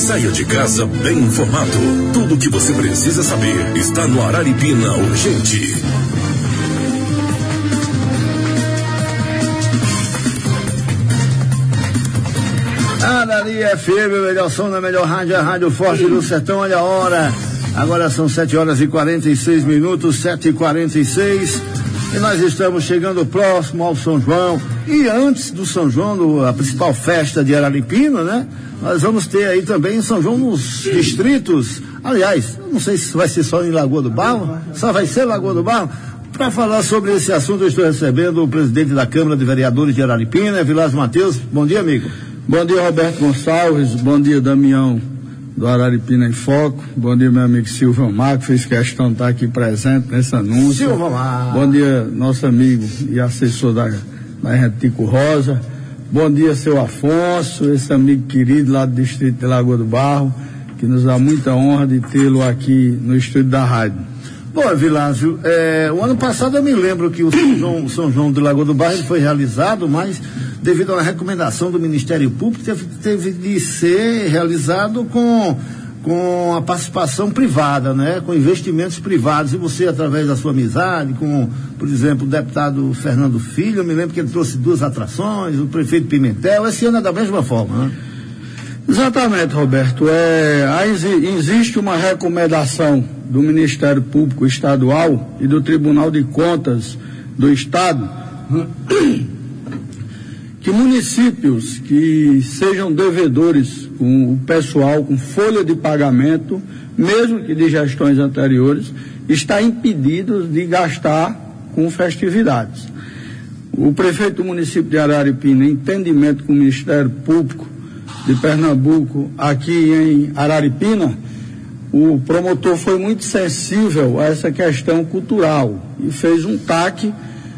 Saia de casa bem informado. Tudo o que você precisa saber está no Araripina Urgente. Arari FM, o melhor som da melhor rádio, a Rádio Forte do Sertão. Olha a hora, agora são 7h46, 7h46, e nós estamos chegando próximo ao São João. E antes do São João, a principal festa de Araripina, né? Nós vamos ter aí também São João nos distritos. Aliás, não sei se vai ser só em Lagoa do Barro, só vai ser Lagoa do Barro. Para falar sobre esse assunto, eu estou recebendo o presidente da Câmara de Vereadores de Araripina, Vilásio Matheus. Bom dia, amigo. Bom dia, Roberto Gonçalves. Bom dia, Damião do Araripina em Foco. Bom dia, meu amigo Silvio Marco, fez questão de estar aqui presente nesse anúncio. Silvio Marco. Bom dia, nosso amigo e assessor da Tico Rosa. Bom dia, seu Afonso, esse amigo querido lá do distrito de Lagoa do Barro, que nos dá muita honra de tê-lo aqui no estúdio da rádio. Bom, Vilásio, o ano passado eu me lembro que o São João de Lagoa do Barro ele foi realizado, mas devido a uma recomendação do Ministério Público, teve de ser realizado com a participação privada, né? Com investimentos privados. E você, através da sua amizade com, por exemplo, o deputado Fernando Filho, eu me lembro que ele trouxe 2 atrações, o prefeito Pimentel. Esse ano é da mesma forma, né? Exatamente, Roberto. Existe uma recomendação do Ministério Público Estadual e do Tribunal de Contas do Estado que municípios que sejam devedores com o pessoal, com folha de pagamento, mesmo que de gestões anteriores, está impedidos de gastar com festividades. O prefeito do município de Araripina, em entendimento com o Ministério Público de Pernambuco, aqui em Araripina, o promotor foi muito sensível a essa questão cultural e fez um TAC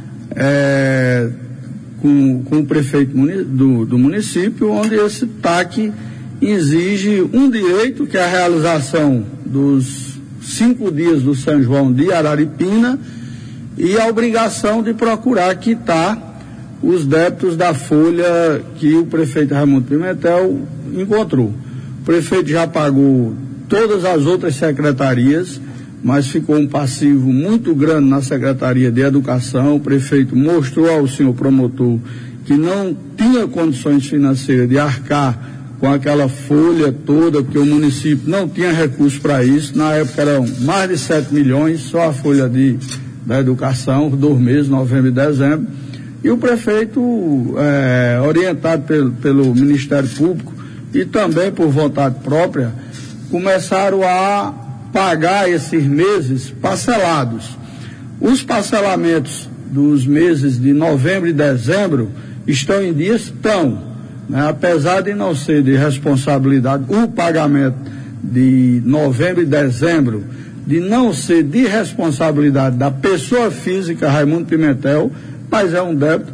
com o prefeito do município, onde esse TAC exige um direito, que é a realização dos 5 dias do São João de Araripina, e a obrigação de procurar quitar os débitos da folha que o prefeito Raimundo Pimentel encontrou. O prefeito já pagou todas as outras secretarias, mas ficou um passivo muito grande na Secretaria de Educação. O prefeito mostrou ao senhor promotor que não tinha condições financeiras de arcar com aquela folha toda, porque o município não tinha recursos para isso. Na época eram mais de 7 milhões, só a folha da educação, 2 meses, novembro e dezembro. E o prefeito, orientado pelo Ministério Público e também por vontade própria, começaram a pagar esses meses parcelados. Os parcelamentos dos meses de novembro e dezembro estão em dia? Estão, né? Apesar de não ser de responsabilidade, o pagamento de novembro e dezembro, de não ser de responsabilidade da pessoa física Raimundo Pimentel, mas é um débito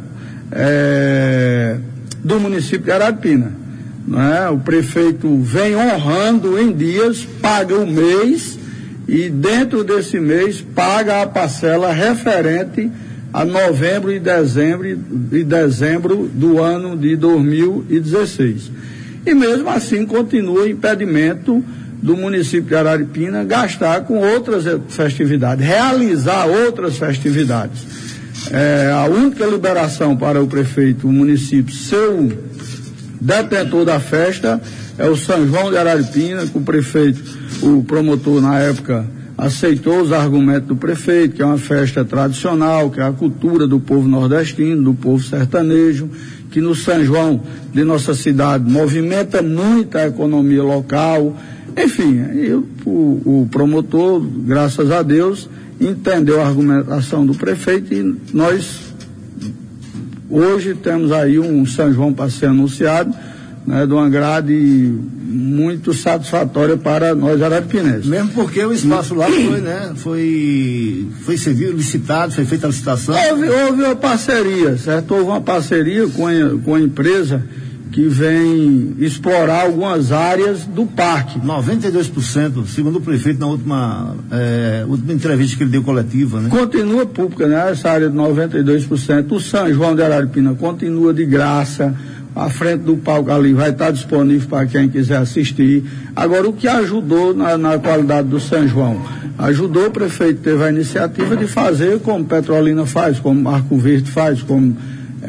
do município de Araripina. Né? O prefeito vem honrando em dias, paga o mês e dentro desse mês paga a parcela referente a novembro e dezembro do ano de 2016. E mesmo assim continua o impedimento do município de Araripina gastar com outras festividades, realizar outras festividades. A única liberação para o prefeito, o município, seu detentor da festa, é o São João de Araripina, que o prefeito, o promotor na época, aceitou os argumentos do prefeito, que é uma festa tradicional, que é a cultura do povo nordestino, do povo sertanejo, que no São João de nossa cidade movimenta muito a economia local. Enfim, o promotor, graças a Deus, entendeu a argumentação do prefeito e nós hoje temos aí um São João para ser anunciado, né, de uma grade muito satisfatória para nós araripinenses. Mesmo porque o espaço lá foi, né, foi servido, licitado, foi feita a licitação. Houve uma parceria, certo? Houve uma parceria com a empresa que vem explorar algumas áreas do parque. 92%, segundo o prefeito na última entrevista que ele deu coletiva, né? Continua pública, né? Essa área de 92%. O São João de Araripina continua de graça. a frente do palco ali vai estar disponível para quem quiser assistir. Agora, o que ajudou na qualidade do São João? Ajudou, o prefeito teve a iniciativa de fazer como Petrolina faz, como Arco Verde faz, como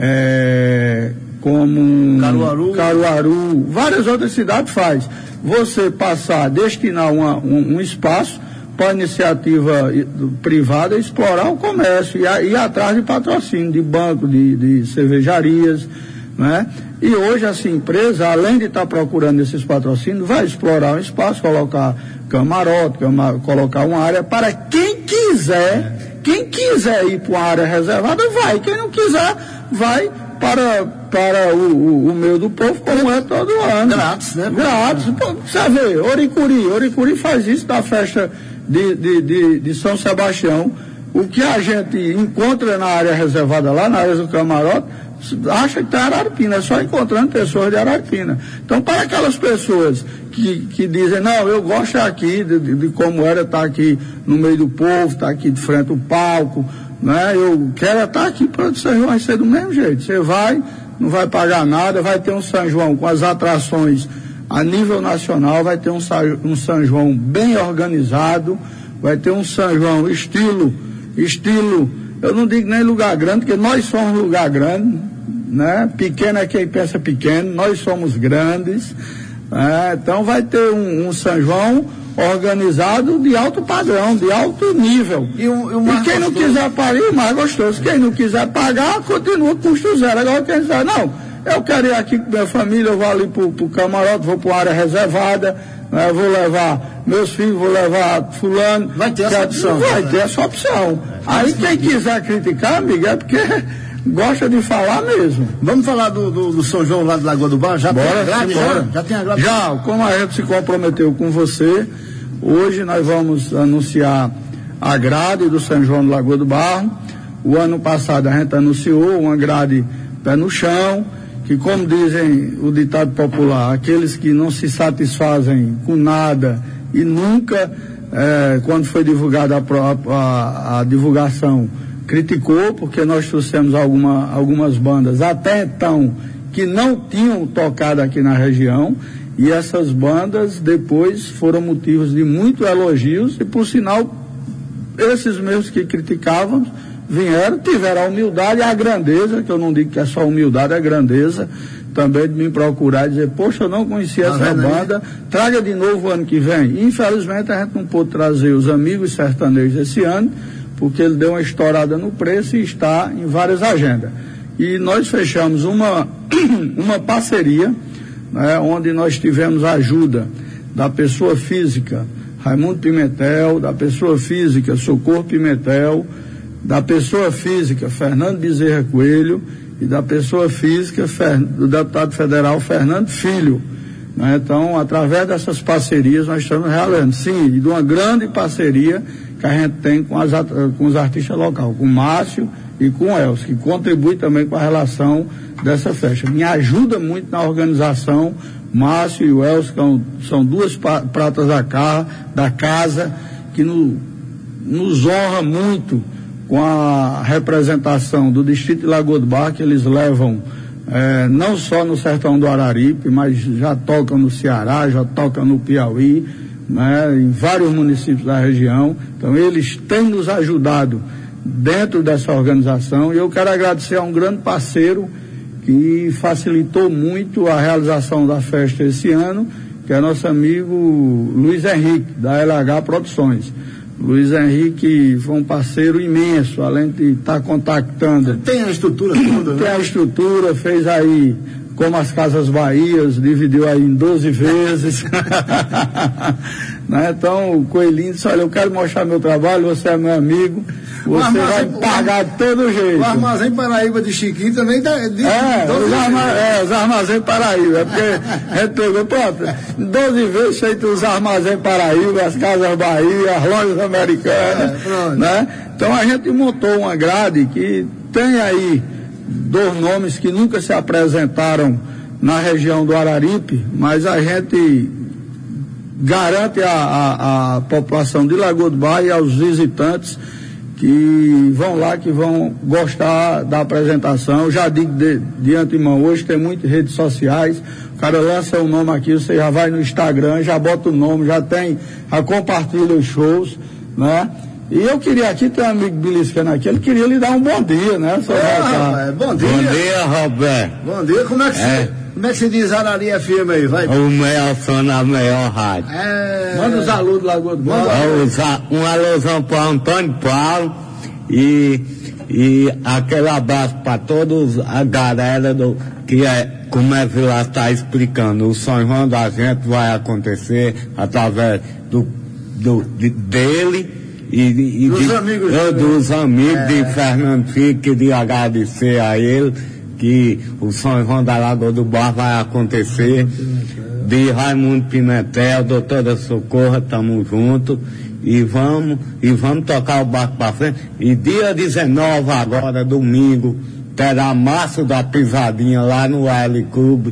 Caruaru, várias outras cidades faz. Você destinar um espaço para a iniciativa privada explorar o comércio e ir atrás de patrocínio de banco, de cervejarias, né? E hoje essa empresa, além de estar procurando esses patrocínios, vai explorar um espaço, colocar camarote, colocar uma área para quem quiser ir para uma área reservada, vai. Quem não quiser, vai para o meio do povo, como é todo ano. Grátis, né? Grátis. Pô, você vê, Oricuri faz isso da festa de São Sebastião. O que a gente encontra na área reservada lá, na área do camarote, acha que está Araripina, é só encontrando pessoas de Araripina. Então, para aquelas pessoas que dizem, não, eu gosto aqui de como era estar aqui no meio do povo, estar aqui de frente ao palco, né? Eu quero estar aqui para o São João, vai ser do mesmo jeito. Você vai, não vai pagar nada, vai ter um São João com as atrações a nível nacional, vai ter um São João bem organizado, vai ter um São João estilo, eu não digo nem lugar grande, porque nós somos lugar grande, né? Pequeno é quem pensa pequeno, nós somos grandes, então vai ter um São João organizado de alto padrão, de alto nível. E quem não quiser pagar, o mais gostoso, quem não quiser pagar, continua custo zero. Agora quem dizer, não, eu quero ir aqui com minha família, eu vou ali pro camarote, vou para área reservada, né? Vou levar meus filhos, vou levar fulano. Vai ter essa opção. Vai ter essa opção. Aí quem quiser criticar, amigo, é porque gosta de falar mesmo. Vamos falar do São João lá de Lagoa do Bar? Já bora, tem a grade? Já tem a grade? Já, como a gente se comprometeu com você, hoje nós vamos anunciar a grade do São João de Lagoa do Barro. O ano passado a gente anunciou uma grade pé no chão, que, como dizem o ditado popular, aqueles que não se satisfazem com nada e nunca, quando foi divulgada a divulgação, criticou, porque nós trouxemos algumas bandas até então que não tinham tocado aqui na região, e essas bandas depois foram motivos de muitos elogios, e por sinal esses mesmos que criticavam tiveram a humildade e a grandeza, que eu não digo que é só humildade, é grandeza também de me procurar e dizer, poxa, eu não conhecia essa banda, traga de novo o ano que vem. Infelizmente a gente não pôde trazer os Amigos Sertanejos esse ano, porque ele deu uma estourada no preço e está em várias agendas. E nós fechamos uma parceria, né, onde nós tivemos a ajuda da pessoa física Raimundo Pimentel, da pessoa física Socorro Pimentel, da pessoa física Fernando Bezerra Coelho e da pessoa física do deputado federal Fernando Filho, né? Então, através dessas parcerias nós estamos realizando, sim, e de uma grande parceria que a gente tem com os artistas locais, com o Márcio e com o Elcio, que contribui também com a relação dessa festa. Me ajuda muito na organização, Márcio e o Elcio, que são duas pratas da casa, que nos honra muito com a representação do Distrito de Lagoa do Bar, que eles levam não só no sertão do Araripe, mas já tocam no Ceará, já tocam no Piauí, né, em vários municípios da região. Então eles têm nos ajudado dentro dessa organização, e eu quero agradecer a um grande parceiro que facilitou muito a realização da festa esse ano, que é nosso amigo Luiz Henrique, da LH Produções. Luiz Henrique foi um parceiro imenso, além de estar contactando. Tem a estrutura toda, né? Tem a estrutura, fez aí, como as Casas Bahias, dividiu aí em 12 vezes. Né? Então, o Coelhinho disse, olha, eu quero mostrar meu trabalho, você é meu amigo, você vai me pagar de todo jeito. O Armazém Paraíba de Chiquinho também tá... os Armazém Paraíba, porque a gente pegou, pronto, 12 vezes feito os Armazém Paraíba, as Casas Bahia, as lojas americanas, né? Então a gente montou uma grade que tem aí 2 nomes que nunca se apresentaram na região do Araripe, mas a gente garante a população de Lagoa do Bar e aos visitantes que vão lá, que vão gostar da apresentação. Eu já digo de antemão, hoje tem muitas redes sociais, o cara lança o nome aqui, você já vai no Instagram, já bota o nome, já compartilha os shows, né? E eu queria aqui, tem um amigo beliscando aqui, ele queria lhe dar um bom dia, né? Bom dia. Bom dia, Roberto. Bom dia, como é que se diz Arari FM aí? Vai. O melhor som na melhor rádio. Manda os alunos do Lagoa do Barro. Um alusão para Antônio Paulo e aquele abraço para todos a galera como é que lá está explicando, o São João da gente vai acontecer através dele e dos amigos de Fernando Fique. Queria agradecer a ele que o São João da Lagoa do Barro vai acontecer, de Raimundo Pimentel, doutora Socorro, estamos juntos e vamos tocar o barco para frente. E dia 19 agora, domingo, terá Márcio da Pisadinha lá no L Clube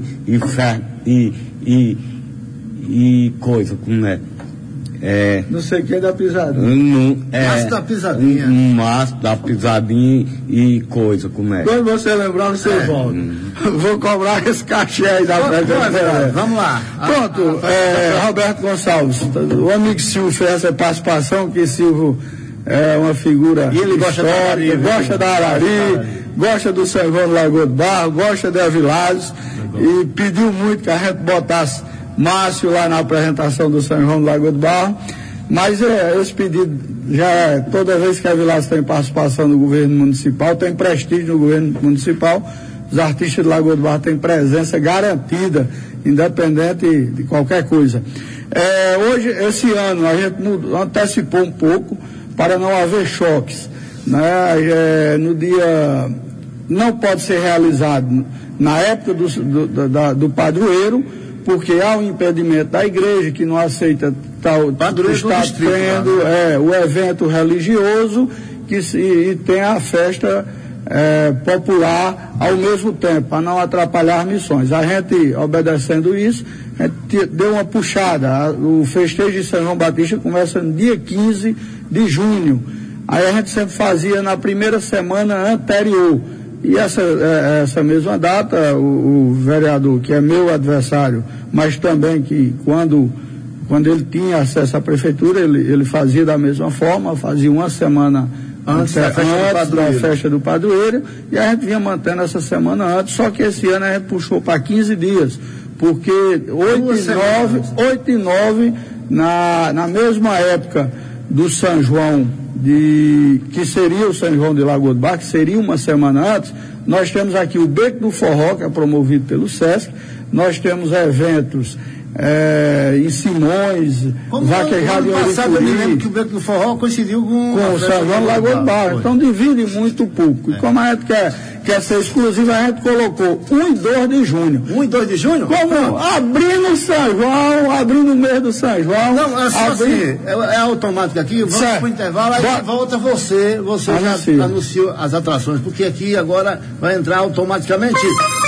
e coisa, como é? Não sei quem é da Pisadinha. Márcio da Pisadinha. Márcio da Pisadinha e coisa, como é? Quando você lembrar, você volta. Vou cobrar esse cachê aí da frente. Vamos lá. Pronto, Roberto Gonçalves, o amigo Silvio fez essa participação, que Silvio é uma figura e ele gosta da Arari, gosta do São João do Lagoa do Barro, gosta de Avilados, e pediu muito que a gente botasse Márcio lá na apresentação do São João do Lagoa do Barro, mas esse pedido já toda vez que a Avilados tem participação no governo municipal, tem prestígio no governo municipal, os artistas do Lagoa do Barro têm presença garantida, independente de qualquer coisa. Hoje, esse ano, a gente antecipou um pouco para não haver choques, né? No dia, não pode ser realizado na época do padroeiro, porque há um impedimento da igreja que não aceita está tendo o evento religioso e tem a festa popular ao mesmo tempo, para não atrapalhar missões. A gente, obedecendo isso, a gente deu uma puxada. O festejo de São João Batista começa no dia 15 de junho. Aí a gente sempre fazia na primeira semana anterior. E essa mesma data, o vereador, que é meu adversário, mas também que quando ele tinha acesso à prefeitura, ele fazia da mesma forma, fazia uma semana antes da festa do padroeiro, e a gente vinha mantendo essa semana antes, só que esse ano a gente puxou para 15 dias, porque 8 e 9 na mesma época do São João, que seria o São João de Lagoa do Barro, que seria uma semana antes, nós temos aqui o Beco do Forró, que é promovido pelo SESC, nós temos eventos em Simões, Vaquejada e passado eu me lembro que o Beco do Forró coincidiu com o São João do Lagoa do Barro, então divide muito o público, e como a gente quer ser exclusivo, a gente colocou 1 e 2 de junho. 1 e 2 de junho? Como? Abrindo o São João, abrindo o mês do São João. Não, é só assim, é automático aqui, vamos para o intervalo, aí volta você já anuncia as atrações, porque aqui agora vai entrar automaticamente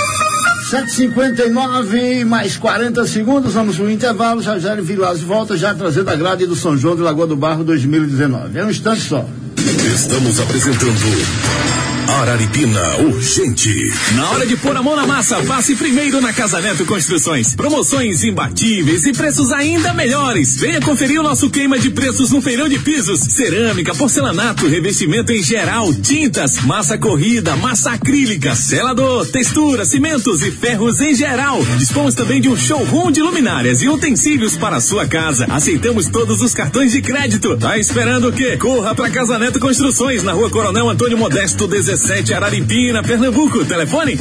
7h59, mais 40 segundos, vamos para o intervalo, já Vilas volta, já trazendo a grade do São João de Lagoa do Barro 2019. É um instante só. Estamos apresentando Araripina Urgente. Na hora de pôr a mão na massa, passe primeiro na Casa Neto Construções. Promoções imbatíveis e preços ainda melhores. Venha conferir o nosso queima de preços no feirão de pisos. Cerâmica, porcelanato, revestimento em geral, tintas, massa corrida, massa acrílica, selador, textura, cimentos e ferros em geral. Dispomos também de um showroom de luminárias e utensílios para a sua casa. Aceitamos todos os cartões de crédito. Tá esperando o quê? Corra pra Casa Neto Construções, na Rua Coronel Antônio Modesto 17, Araripina, Pernambuco. Telefone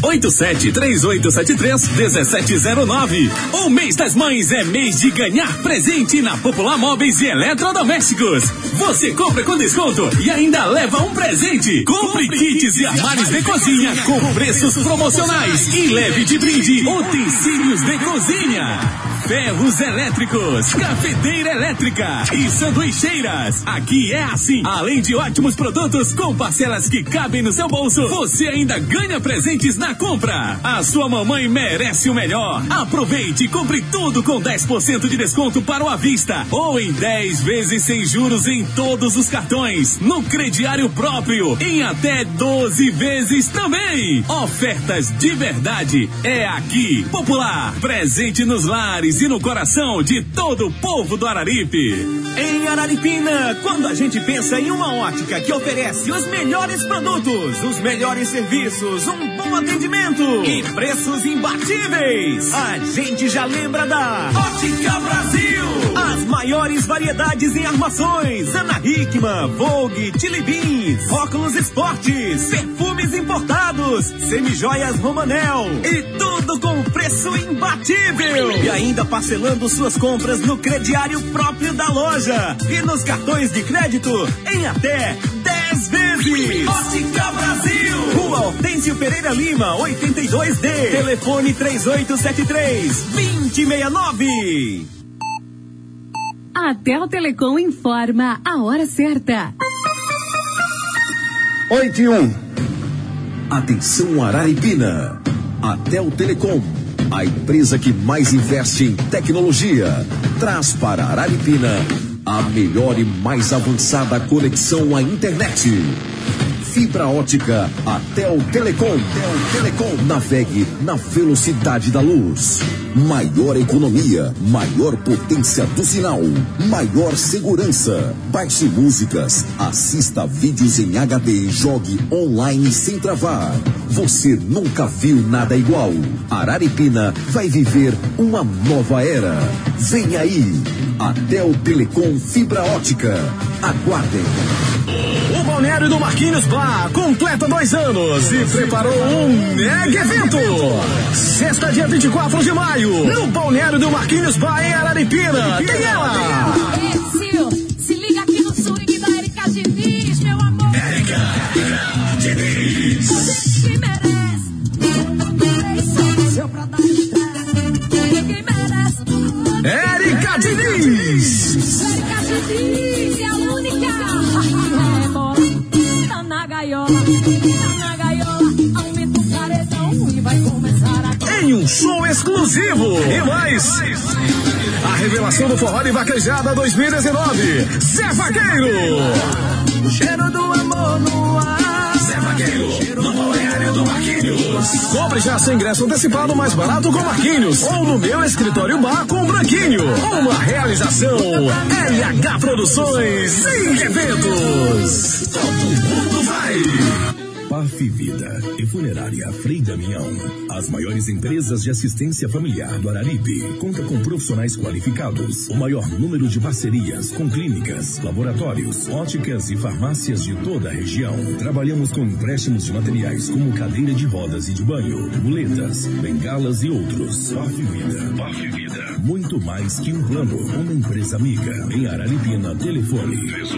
87-3873-1709. O mês das mães é mês de ganhar presente na Popular Móveis e Eletrodomésticos. Você compra com desconto e ainda leva um presente. Compre kits e armários de cozinha com preços promocionais e leve de brinde utensílios de cozinha. Ferros elétricos, cafeteira elétrica e sanduicheiras. Aqui é assim. Além de ótimos produtos com parcelas que cabem no seu bolso, você ainda ganha presentes na compra. A sua mamãe merece o melhor. Aproveite e compre tudo com 10% de desconto para o à vista ou em 10 vezes sem juros em todos os cartões. No crediário próprio, em até 12 vezes também. Ofertas de verdade é aqui. Popular, presente nos lares e no coração de todo o povo do Araripe. Em Araripina, quando a gente pensa em uma ótica que oferece os melhores produtos, os melhores serviços, um bom atendimento e preços imbatíveis, a gente já lembra da Ótica Brasil. As maiores variedades em armações, Ana Hickman, Vogue, Chili Beans, óculos esportes, perfumes importados, semijoias Romanel e tudo com preço imbatível. E ainda parcelando suas compras no crediário próprio da loja e nos cartões de crédito em até 10 vezes. Ótica Brasil, Rua Hortêncio Pereira Lima, 82D. Telefone 3873-2069. A Tel Telecom informa a hora certa. 8:01. Atenção Araripina. A Tel Telecom, a empresa que mais investe em tecnologia, traz para Araripina a melhor e mais avançada conexão à internet. Fibra ótica, a Tel Telecom. Tel Telecom. Navegue na velocidade da luz. Maior economia, maior potência do sinal, maior segurança. Baixe músicas, assista vídeos em HD e jogue online sem travar. Você nunca viu nada igual. Araripina vai viver uma nova era. Vem aí, a Tel Telecom Fibra Ótica. Aguardem. O Balneário do Marquinhos Bar completa 2 anos e preparou um mega evento. Sexta, dia 24 de maio, no Balneário do Marquinhos Bar em Araripina. Tem ela! Se liga aqui no swing da Erika Diniz, meu amor. Erika Diniz. Quem merece? Seu pra dar estresse. Quem merece? Erika Diniz. Erika Diniz é a única. É bola, tá na gaiola, aumenta o paredão e vai começar agora. Em um show exclusivo e mais. A revelação do Forró de Vaquejada 2019, Zé Vaqueiro. O cheiro do amor no ar. Zé Vaqueiro, no Balneário do Marquinhos. Compre já seu ingresso antecipado mais barato com Marquinhos ou no meu escritório bar com Branquinho. Uma realização LH Produções e Eventos. Todo mundo vai. PAF Vida e Funerária Frei Damião. As maiores empresas de assistência familiar do Araripe. Conta com profissionais qualificados. O maior número de parcerias com clínicas, laboratórios, óticas e farmácias de toda a região. Trabalhamos com empréstimos de materiais como cadeira de rodas e de banho, muletas, bengalas e outros. PAF Vida. PAF Vida. Muito mais que um plano. Uma empresa amiga. Em Araripina, telefone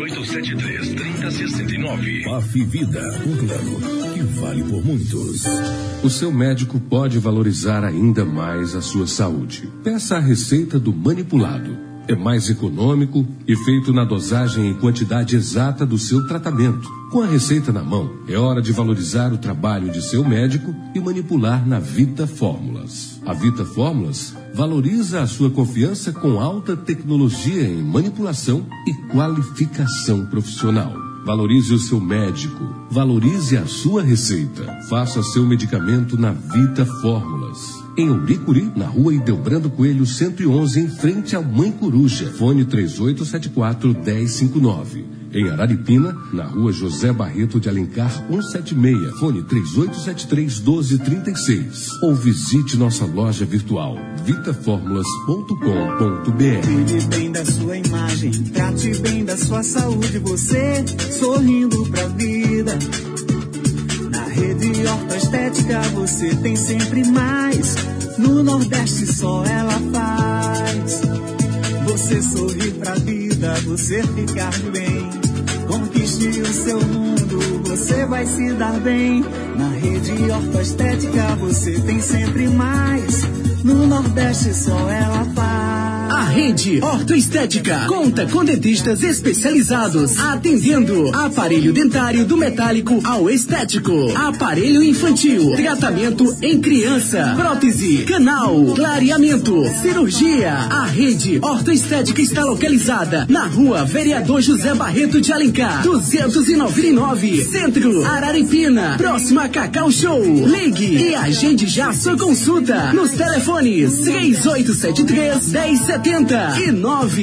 3873-3069. PAF Vida. Um plano que vale por muitos. O seu médico pode valorizar ainda mais a sua saúde. Peça a receita do manipulado. É mais econômico e feito na dosagem e quantidade exata do seu tratamento. Com a receita na mão, é hora de valorizar o trabalho de seu médico e manipular na Vita Fórmulas. A Vita Fórmulas valoriza a sua confiança com alta tecnologia em manipulação e qualificação profissional. Valorize o seu médico. Valorize a sua receita. Faça seu medicamento na Vita Fórmulas. Em Ouricuri, na rua Ildebrando Coelho 111, em frente ao Mãe Coruja. Fone 3874-1059. Em Araripina, na rua José Barreto de Alencar 176. Fone 3873-1236. Ou visite nossa loja virtual vitaformulas.com.br. Cuide bem da sua imagem, trate bem da sua saúde, você sorrindo pra vida. Na Rede Ortoestética você tem sempre mais. No Nordeste só ela faz. Você sorrir pra vida, você ficar bem. Conquiste o seu mundo, você vai se dar bem. Na Rede Ortoestética você tem sempre mais. No Nordeste só ela faz. Rede Ortoestética conta com dentistas especializados, atendendo aparelho dentário do metálico ao estético, aparelho infantil, tratamento em criança, prótese, canal, clareamento, cirurgia. A Rede Ortoestética está localizada na Rua Vereador José Barreto de Alencar, 299, Centro, Araripina, próxima a Cacau Show. Ligue e agende já sua consulta nos telefones 3873-1070 e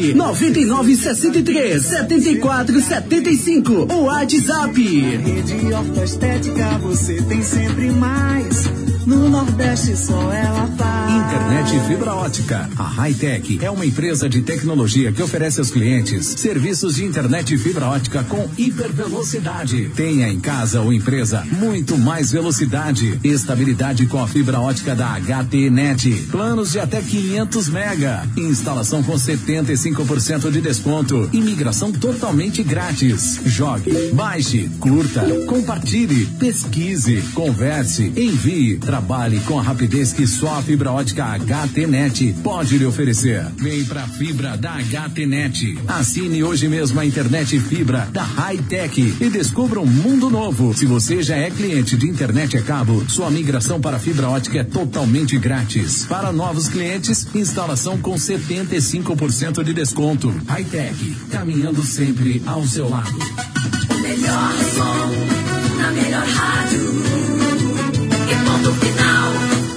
99963-7475. O WhatsApp. Rede Ortoestética, você tem sempre mais. No Nordeste só ela faz. Internet fibra ótica. A Hightech é uma empresa de tecnologia que oferece aos clientes serviços de internet fibra ótica com hipervelocidade. Tenha em casa ou empresa muito mais velocidade. Estabilidade com a fibra ótica da HT-Net. Planos de até 500 mega. Instalação com 75% de desconto. Imigração totalmente grátis. Jogue, baixe, curta, compartilhe, pesquise, converse, envie. Trabalhe com a rapidez que só a fibra ótica HT-Net pode lhe oferecer. Vem pra fibra da HT-Net. Assine hoje mesmo a internet fibra da Hightech e descubra um mundo novo. Se você já é cliente de internet a cabo, sua migração para fibra ótica é totalmente grátis. Para novos clientes, instalação com 75% de desconto. Hightech, caminhando sempre ao seu lado. O melhor som na melhor rádio. Ponto final.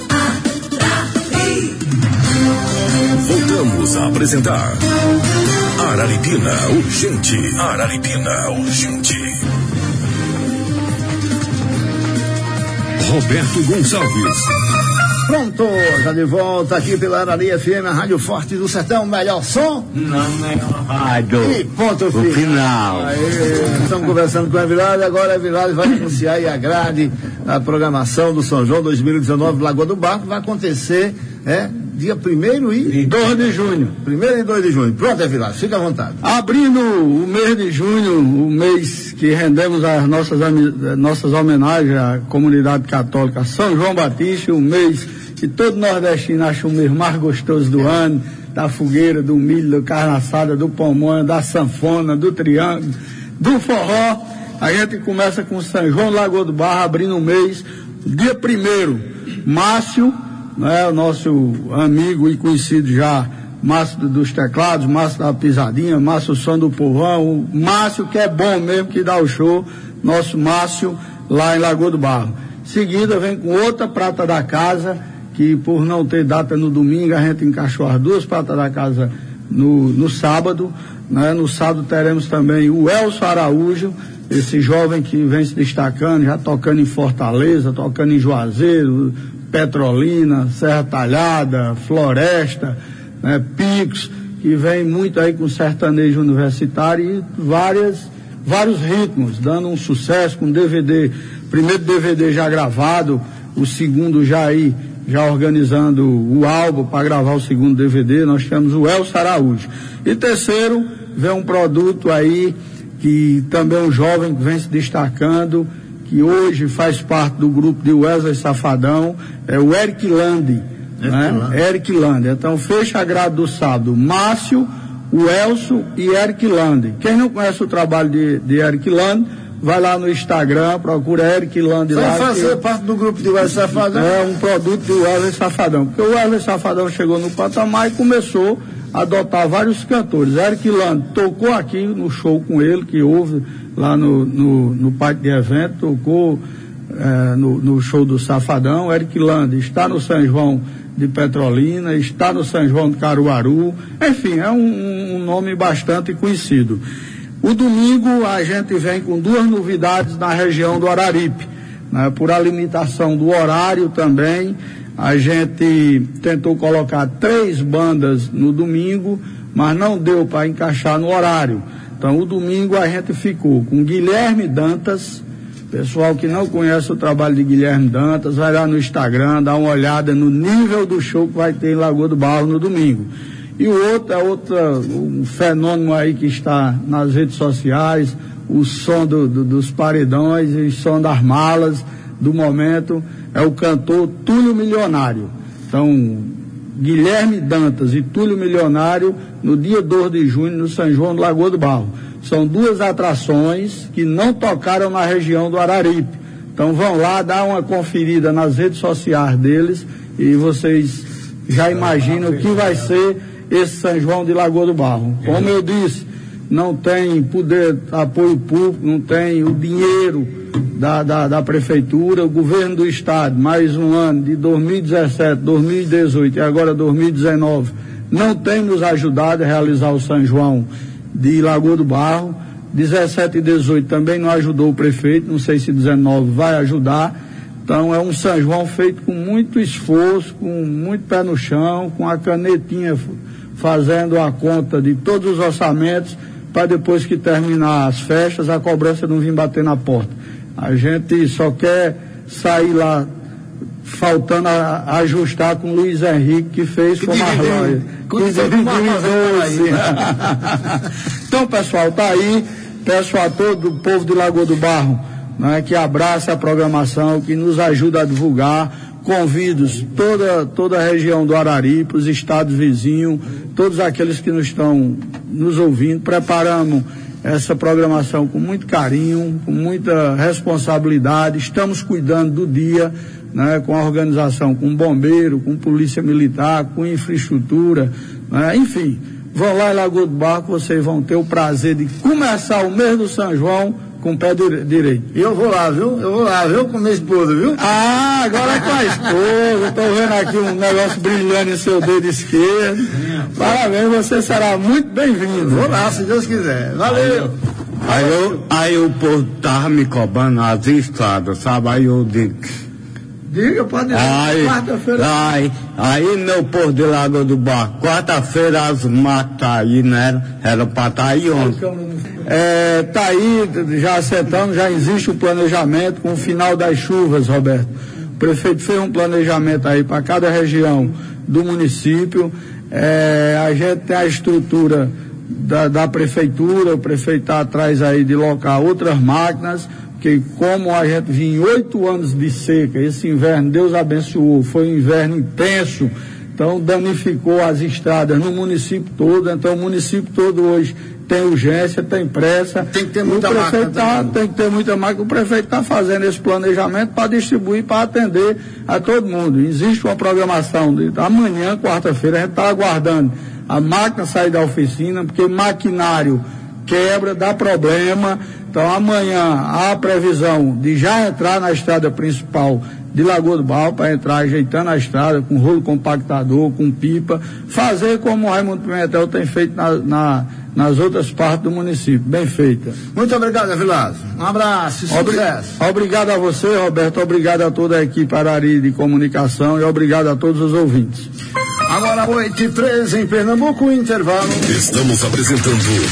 Voltamos a apresentar Araripina Urgente. Araripina Urgente. Roberto Gonçalves. Pronto, já de volta aqui pela Arari FM, a Rádio Forte do Sertão, melhor som? Não, melhor rádio. E ponto final. Estamos conversando com a Everaldo, agora a Everaldo vai anunciar aí a grade, a programação do São João 2019 Lagoa do Barco, vai acontecer, dia 1º e 2 de junho. 1º e 2 de junho. Pronto, Everaldo, fica à vontade. Abrindo o mês de junho, o mês que rendemos as nossas homenagens à comunidade católica São João Batista, o mês que todo nordestino acha o mês mais gostoso do ano, da fogueira, do milho, da carne assada, do pamonha, da sanfona, do triângulo, do forró. A gente começa com São João Lagoa do Barro, abrindo o mês, dia 1º, Márcio, né, o nosso amigo e conhecido já, Márcio dos teclados, Márcio da pisadinha, Márcio som do povão, o Márcio que é bom mesmo, que dá o show, nosso Márcio lá em Lagoa do Barro. Seguida vem com outra prata da casa, que por não ter data no domingo, a gente encaixou as duas pratas da casa no sábado, né? No sábado teremos também o Elcio Araújo, esse jovem que vem se destacando, já tocando em Fortaleza, tocando em Juazeiro, Petrolina, Serra Talhada, Floresta, né? Picos, que vem muito aí com sertanejo universitário e vários ritmos, dando um sucesso com DVD, primeiro DVD já gravado, o segundo já organizando o álbum para gravar o segundo DVD, nós temos o Elcio Araújo. E terceiro, vem um produto aí que também é um jovem que vem se destacando, que hoje faz parte do grupo de Wesley Safadão, é o Eric Lande, né? Eric Lande. Então fecha a grade do sábado, Márcio, o Elcio e Eric Lande. Quem não conhece o trabalho de Eric Lande, vai lá no Instagram, procura Eric Lande lá. Vai fazer parte do grupo de Wesley Safadão? É um produto do Wesley Safadão, porque o Wesley Safadão chegou no patamar e começou a adotar vários cantores. Eric Lande tocou aqui no show com ele, que houve lá no parque de evento, tocou no show do Safadão. Eric Lande está no São João de Petrolina, está no São João de Caruaru, enfim, é um nome bastante conhecido. O domingo a gente vem com duas novidades na região do Araripe, né? Por a limitação do horário também, a gente tentou colocar 3 bandas no domingo, mas não deu para encaixar no horário. Então o domingo a gente ficou com Guilherme Dantas. Pessoal que não conhece o trabalho de Guilherme Dantas, vai lá no Instagram, dá uma olhada no nível do show que vai ter em Lagoa do Barro no domingo. E o outro é um fenômeno aí que está nas redes sociais, o som dos paredões e o som das malas do momento, é o cantor Túlio Milionário. Então, Guilherme Dantas e Túlio Milionário no dia 2 de junho no São João do Lagoa do Barro. São 2 atrações que não tocaram na região do Araripe. Então vão lá dar uma conferida nas redes sociais deles e vocês já imaginam o que vai ser esse São João de Lagoa do Barro. Como eu disse, não tem poder, apoio público, não tem o dinheiro da prefeitura, o governo do estado, mais um ano de 2017, 2018 e agora 2019, não tem nos ajudado a realizar o São João de Lagoa do Barro. 17 e 18 também não ajudou o prefeito, não sei se 19 vai ajudar. Então é um São João feito com muito esforço, com muito pé no chão, com a canetinha fazendo a conta de todos os orçamentos, para depois que terminar as festas, a cobrança não vir bater na porta. A gente só quer sair lá faltando ajustar com o Luiz Henrique, que fez com a Marlóia. Então, pessoal, tá aí. Peço a todo o povo de Lagoa do Barro, né, que abraça a programação, que nos ajuda a divulgar. Convido toda a região do Araripe, os estados vizinhos, todos aqueles que nos estão nos ouvindo. Preparamos essa programação com muito carinho, com muita responsabilidade. Estamos cuidando do dia, né, com a organização, com bombeiro, com polícia militar, com infraestrutura, né, enfim. Vão lá em Lagoa do Barro, vocês vão ter o prazer de começar o mês do São João com o pé direito. Eu vou lá, viu? Com minha esposa, viu? Ah, agora é com a esposa. Estou vendo aqui um negócio brilhando em seu dedo esquerdo. Parabéns, você será muito bem-vindo. Vou lá, se Deus quiser. Valeu. Aí o povo tava me cobrando as estradas, sabe? Aí eu digo... Diga, pode dizer, quarta-feira. Aí meu povo de Lagoa do Barro, quarta-feira as matas aí, né? Era pra estar aí ontem. Tá aí, já acertamos, já existe um planejamento com o final das chuvas, Roberto. O prefeito fez um planejamento aí para cada região do município. A gente tem a estrutura da prefeitura, o prefeito está atrás aí de locar outras máquinas, que como a gente vinha em 8 anos de seca, esse inverno, Deus abençoou, foi um inverno intenso, então danificou as estradas no município todo. Então o município todo hoje tem urgência, tem pressa. Tem que ter muita máquina. Tem que ter muita máquina. O prefeito está fazendo esse planejamento para distribuir, para atender a todo mundo. Existe uma programação de amanhã, quarta-feira, a gente está aguardando a máquina sair da oficina, porque maquinário quebra, dá problema. Então amanhã há a previsão de já entrar na estrada principal de Lagoa do Barro, para entrar ajeitando a estrada com rolo compactador, com pipa, fazer como o Raimundo Pimentel tem feito nas outras partes do município. Bem feita. Muito obrigado, Vilas. Um abraço. Obrigado a você, Roberto. Obrigado a toda a equipe Arari de comunicação e obrigado a todos os ouvintes. Agora 8h13 em Pernambuco, intervalo. Estamos apresentando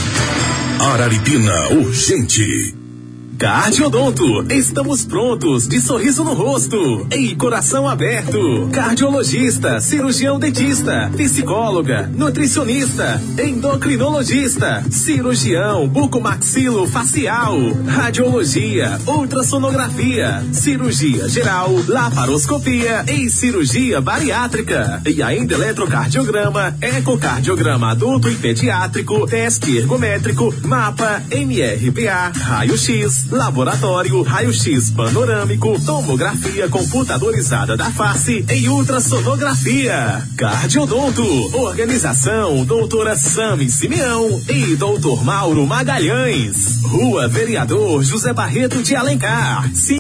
Araripina Urgente. Cardiodonto, estamos prontos, de sorriso no rosto, em coração aberto. Cardiologista, cirurgião dentista, psicóloga, nutricionista, endocrinologista, cirurgião bucomaxilo facial, radiologia, ultrassonografia, cirurgia geral, laparoscopia e cirurgia bariátrica. E ainda eletrocardiograma, ecocardiograma adulto e pediátrico, teste ergométrico, mapa, MRPA, raio-x, laboratório, raio-x panorâmico, tomografia computadorizada da face e ultrassonografia. Cardiodonto, organização doutora Sami Simeão e doutor Mauro Magalhães. Rua Vereador José Barreto de Alencar.